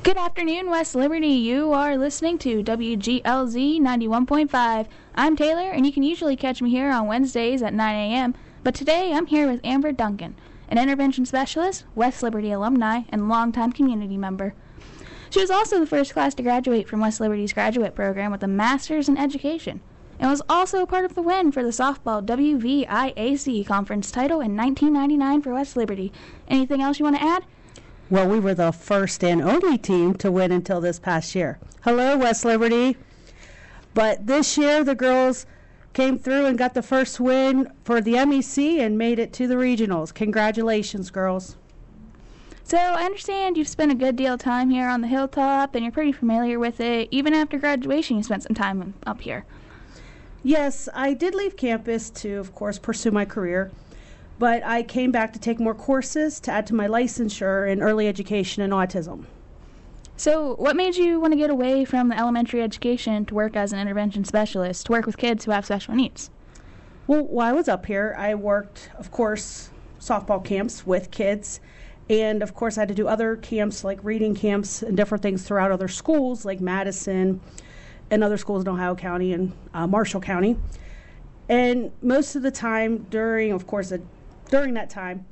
Good afternoon, West Liberty. You are listening to WGLZ 91.5. I'm Taylor, and you can usually catch me here on Wednesdays at 9 a.m., but today I'm here with Amber Duncan, an intervention specialist, West Liberty alumni, and longtime community member. She was also the first class to graduate from West Liberty's graduate program with a master's in education, and was also a part of the win for the softball WVIAC conference title in 1999 for West Liberty. Anything else you want to add? Well, we were the first and only team to win until this past year. Hello, West Liberty. But this year, the girls came through and got the first win for the MEC and made it to the regionals. Congratulations, girls. So I understand you've spent a good deal of time here on the hilltop, and you're pretty familiar with it. Even after graduation, you spent some time up here. Yes, I did leave campus to, of course, pursue my career. But I came back to take more courses to add to my licensure in early education and autism. So what made you want to get away from the elementary education to work as an intervention specialist, to work with kids who have special needs? Well, while I was up here, I worked, of course, softball camps with kids. And, of course, I had to do other camps like reading camps and different things throughout other schools like Madison and other schools in Ohio County and Marshall County. And most of the time during that time,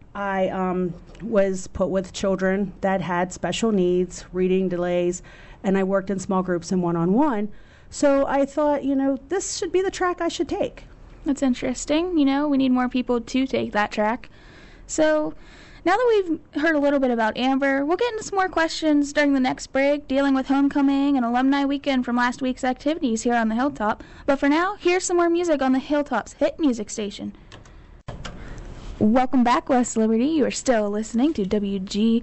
I was put with children that had special needs, reading delays, and I worked in small groups and one-on-one. So I thought, this should be the track I should take. That's interesting. We need more people to take that track. So now that we've heard a little bit about Amber, we'll get into some more questions during the next break, dealing with homecoming and alumni weekend from last week's activities here on the Hilltop. But for now, here's some more music on the Hilltop's hit music station. Welcome back, West Liberty. You are still listening to WGLZ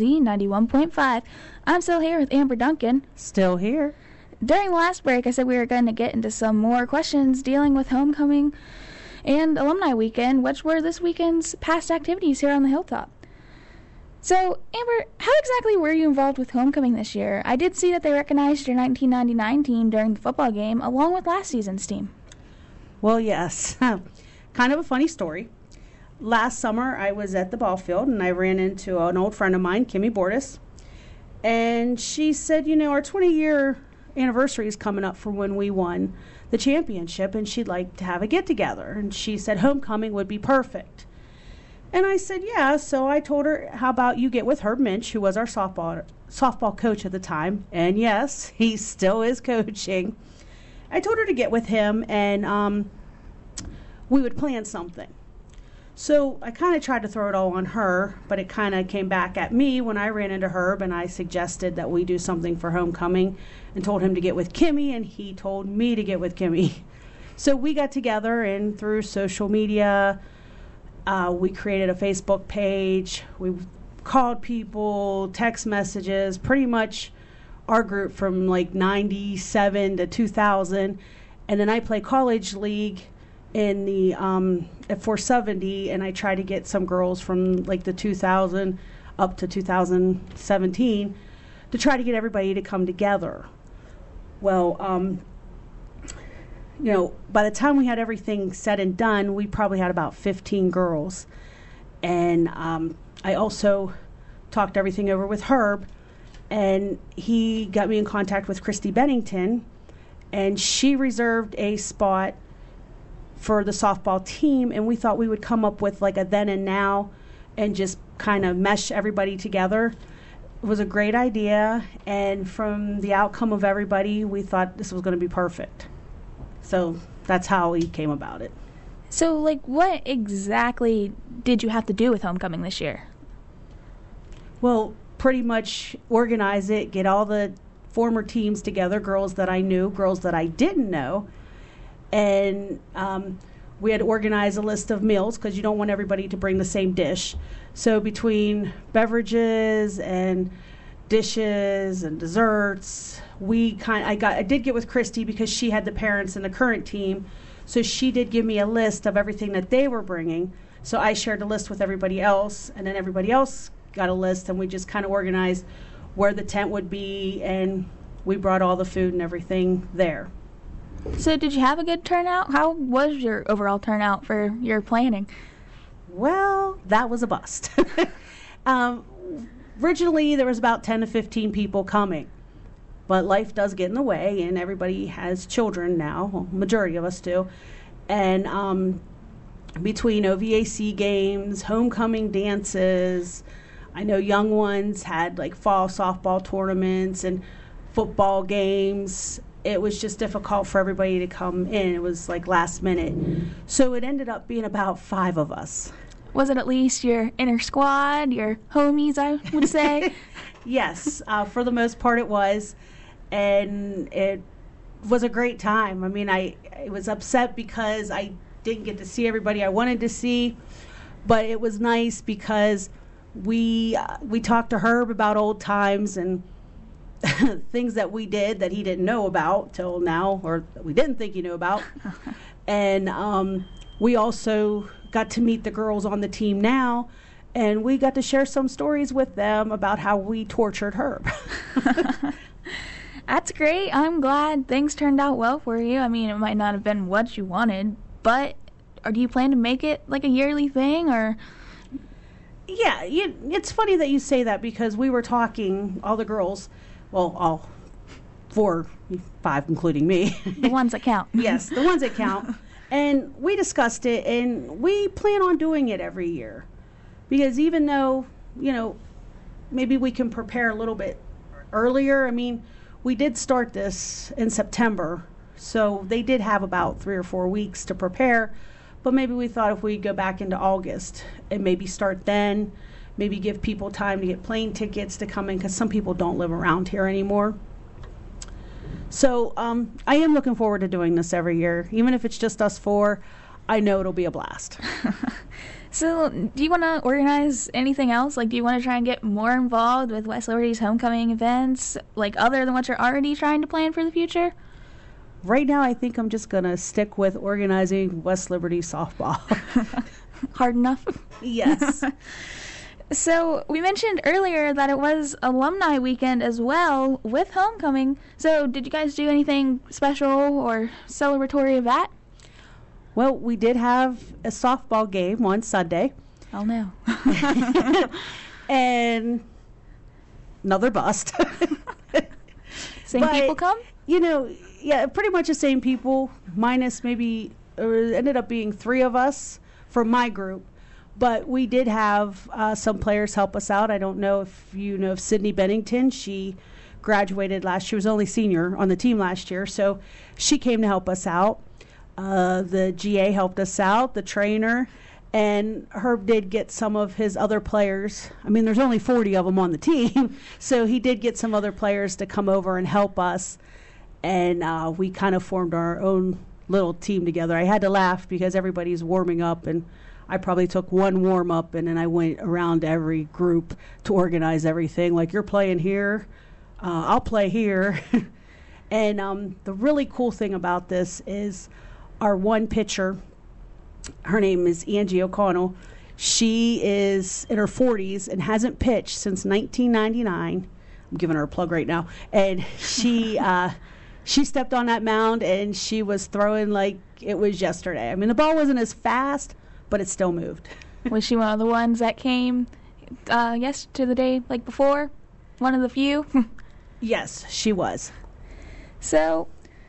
91.5. I'm still here with Amber Duncan. Still here. During the last break, I said we were going to get into some more questions dealing with homecoming and alumni weekend, which were this weekend's past activities here on the Hilltop. So, Amber, how exactly were you involved with homecoming this year? I did see that they recognized your 1999 team during the football game, along with last season's team. Well, yes. Kind of a funny story. Last summer, I was at the ball field, and I ran into an old friend of mine, Kimmy Bortis, and she said, our 20-year anniversary is coming up from when we won the championship, and she'd like to have a get-together. And she said homecoming would be perfect. And I said, yeah. So I told her, how about you get with Herb Minch, who was our softball coach at the time. And yes, he still is coaching. I told her to get with him, and we would plan something. So I kind of tried to throw it all on her, but it kind of came back at me when I ran into Herb, and I suggested that we do something for homecoming and told him to get with Kimmy, and he told me to get with Kimmy. So we got together, and through social media, we created a Facebook page. We called people, text messages, pretty much our group from like 97 to 2000. And then I play college league in the at 470, and I try to get some girls from like the 2000 up to 2017 to try to get everybody to come together. Well, by the time we had everything said and done, we probably had about 15 girls. And I also talked everything over with Herb, and he got me in contact with Christy Bennington, and she reserved a spot for the softball team, and we thought we would come up with like a then and now and just kind of mesh everybody together. It was a great idea, and from the outcome of everybody, we thought this was going to be perfect. So that's how we came about it. So, what exactly did you have to do with homecoming this year? Well, pretty much organize it, get all the former teams together, girls that I knew, girls that I didn't know, and we had to organize a list of meals because you don't want everybody to bring the same dish. So between beverages and dishes and desserts, I did get with Christy because she had the parents in the current team, so she did give me a list of everything that they were bringing. So I shared a list with everybody else, and then everybody else got a list, and we just kind of organized where the tent would be, and we brought all the food and everything there. So did you have a good turnout? How was your overall turnout for your planning? Well, that was a bust. Originally, there was about 10 to 15 people coming. But life does get in the way, and everybody has children now. Well, majority of us do. And between OVAC games, homecoming dances, I know young ones had like fall softball tournaments and football games. It was just difficult for everybody to come in. It was like last minute. So it ended up being about 5 of us. Was it at least your inner squad, your homies, I would say? Yes, for the most part it was. And it was a great time. I mean, I was upset because I didn't get to see everybody I wanted to see, but it was nice because we talked to Herb about old times and things that we did that he didn't know about till now, or that we didn't think he knew about. And we also got to meet the girls on the team now, and we got to share some stories with them about how we tortured Herb. That's great. I'm glad things turned out well for you. I mean, it might not have been what you wanted, but do you plan to make it like a yearly thing, or? Yeah, it's funny that you say that because we were talking, all the girls, well, all 4, 5, including me. The ones that count. Yes, the ones that count. And we discussed it, and we plan on doing it every year. Because even though, maybe we can prepare a little bit earlier, I mean, we did start this in September, so they did have about 3 or 4 weeks to prepare, but maybe we thought if we go back into August and maybe start then, maybe give people time to get plane tickets to come in, because some people don't live around here anymore. So I am looking forward to doing this every year. Even if it's just us 4, I know it'll be a blast. So, do you want to organize anything else? Like, do you want to try and get more involved with West Liberty's homecoming events, like other than what you're already trying to plan for the future? Right now, I think I'm just going to stick with organizing West Liberty softball. Hard enough? Yes. So, we mentioned earlier that it was alumni weekend as well with homecoming. So, did you guys do anything special or celebratory of that? Well, we did have a softball game on Sunday. Oh, no. And another bust. Same people come? Yeah, pretty much the same people, minus maybe, it ended up being 3 of us from my group. But we did have some players help us out. I don't know if you know of Sydney Bennington. She graduated last year. She was only senior on the team last year, so she came to help us out. The GA helped us out, the trainer, and Herb did get some of his other players. I mean, there's only 40 of them on the team, so he did get some other players to come over and help us, and we kind of formed our own little team together. I had to laugh because everybody's warming up, and I probably took one warm-up, and then I went around to every group to organize everything. Like, you're playing here, I'll play here. And the really cool thing about this is our one pitcher, her name is Angie O'Connell. She is in her 40s and hasn't pitched since 1999. I'm giving her a plug right now. And she stepped on that mound, and she was throwing like it was yesterday. I mean, the ball wasn't as fast, but it still moved. Was she one of the ones that came to the day like before? One of the few? Yes, she was. So,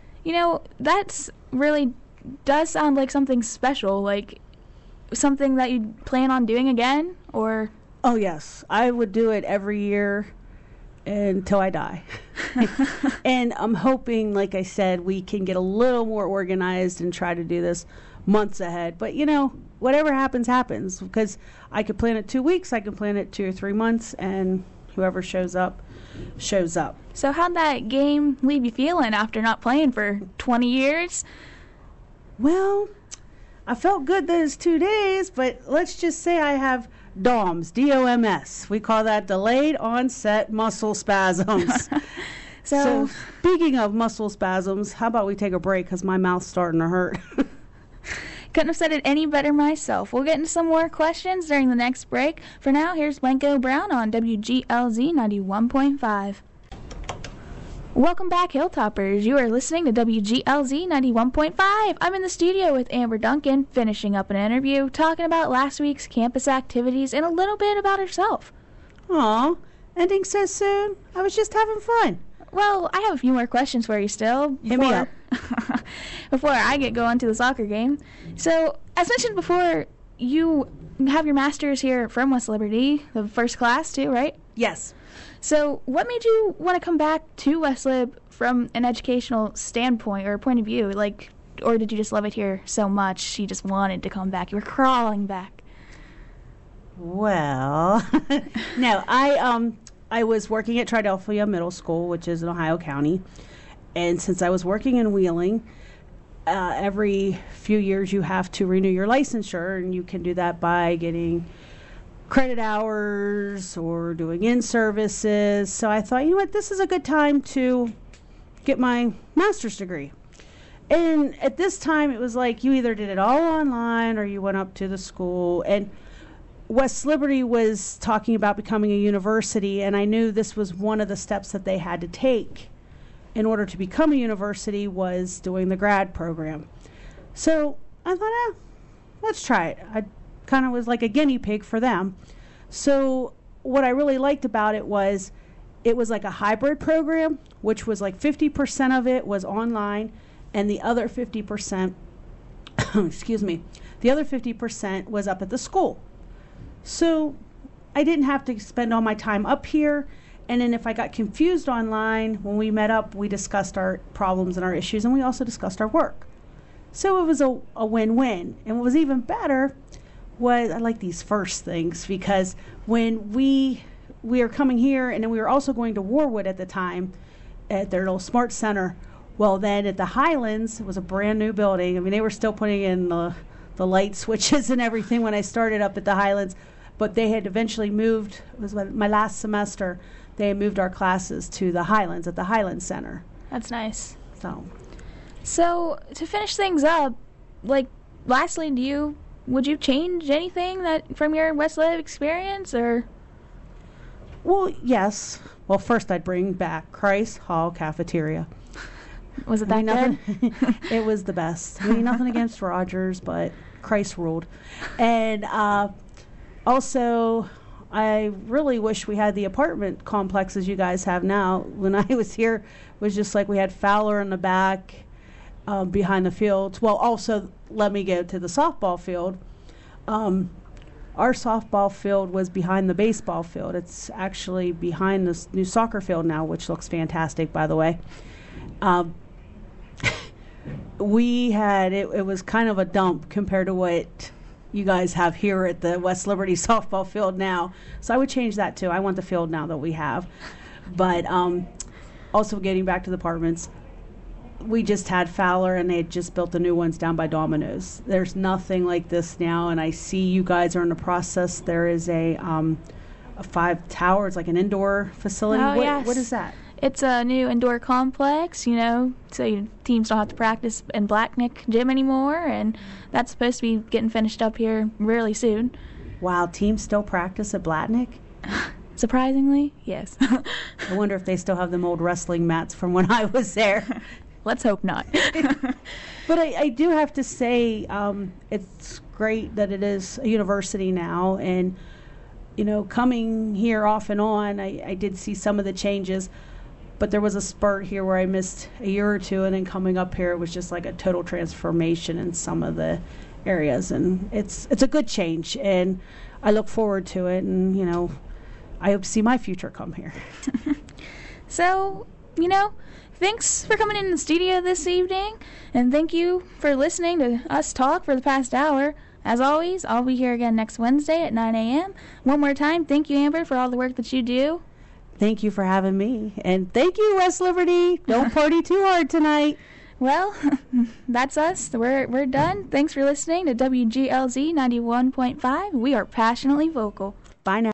that's really does sound like something special, like something that you plan on doing again, or? Oh, yes. I would do it every year until I die. And I'm hoping, like I said, we can get a little more organized and try to do this months ahead. But, whatever happens, happens. Because I could plan it 2 weeks, I could plan it 2 or 3 months, and whoever shows up, shows up. So how'd that game leave you feeling after not playing for 20 years? Well, I felt good those 2 days, but let's just say I have DOMS, D-O-M-S. We call that delayed onset muscle spasms. So speaking of muscle spasms, how about we take a break because my mouth's starting to hurt. Couldn't have said it any better myself. We'll get into some more questions during the next break. For now, here's Blanco Brown on WGLZ 91.5. Welcome back, Hilltoppers. You are listening to WGLZ 91.5. I'm in the studio with Amber Duncan, finishing up an interview, talking about last week's campus activities and a little bit about herself. Aw, ending so soon? I was just having fun. Well, I have a few more questions for you still. Hit me up. Before I get going to the soccer game. So, as mentioned before, you have your master's here from West Liberty, the first class too, right? Yes. So, what made you want to come back to West Lib from an educational standpoint or point of view? Like, or did you just love it here so much you just wanted to come back? You were crawling back. Well, no, I was working at Triadelphia Middle School, which is in Ohio County. And since I was working in Wheeling, every few years you have to renew your licensure, and you can do that by getting credit hours or doing in-services. So I thought, you know what, this is a good time to get my master's degree. And at this time, it was like you either did it all online or you went up to the school. And West Liberty was talking about becoming a university, and I knew this was one of the steps that they had to take in order to become a university was doing the grad program. So I thought, let's try it. I kind of was like a guinea pig for them. So what I really liked about it was like a hybrid program, which was like 50% of it was online, and the other 50%, excuse me, the other 50% was up at the school. So I didn't have to spend all my time up here. And then if I got confused online, when we met up, we discussed our problems and our issues, and we also discussed our work. So it was a win-win. And what was even better was, I like these first things, because when we are coming here, and then we were also going to Warwood at the time, at their little smart center. Well, then at the Highlands, it was a brand new building. I mean, they were still putting in the light switches and everything when I started up at the Highlands, but they had eventually moved. It was my last semester. They moved our classes to the Highlands at the Highlands Center. That's nice. So to finish things up, like, lastly, would you change anything that from your West Lib experience, or? Well, yes. Well, first I'd bring back Christ Hall Cafeteria. Was it that good? It was the best. I mean, nothing against Rogers, but Christ ruled. And also, I really wish we had the apartment complexes you guys have now. When I was here, it was just like we had Fowler in the back, behind the fields. Well, also, let me go to the softball field. Our softball field was behind the baseball field. It's actually behind this new soccer field now, which looks fantastic, by the way. We had, it was kind of a dump compared to what you guys have here at the West Liberty softball field now. So I would change that too. I want the field now that we have. But also getting back to the apartments, we just had Fowler, and they had just built the new ones down by Domino's. There's nothing like this now, and I see you guys are in the process. There is a 5 tower. It's like an indoor facility. Oh, yes. What is that? It's a new indoor complex, so teams don't have to practice in Blacknick Gym anymore, and that's supposed to be getting finished up here really soon. Wow, teams still practice at Blacknick? Surprisingly, yes. I wonder if they still have them old wrestling mats from when I was there. Let's hope not. But I do have to say, it's great that it is a university now, and coming here off and on, I did see some of the changes. But there was a spurt here where I missed a year or two, and then coming up here, it was just like a total transformation in some of the areas. And it's a good change, and I look forward to it. And, I hope to see my future come here. So, thanks for coming in the studio this evening, and thank you for listening to us talk for the past hour. As always, I'll be here again next Wednesday at 9 a.m. One more time, thank you, Amber, for all the work that you do. Thank you for having me. And thank you, West Liberty. Don't party too hard tonight. Well, that's us. We're done. Thanks for listening to WGLZ 91.5. We are passionately vocal. Bye now.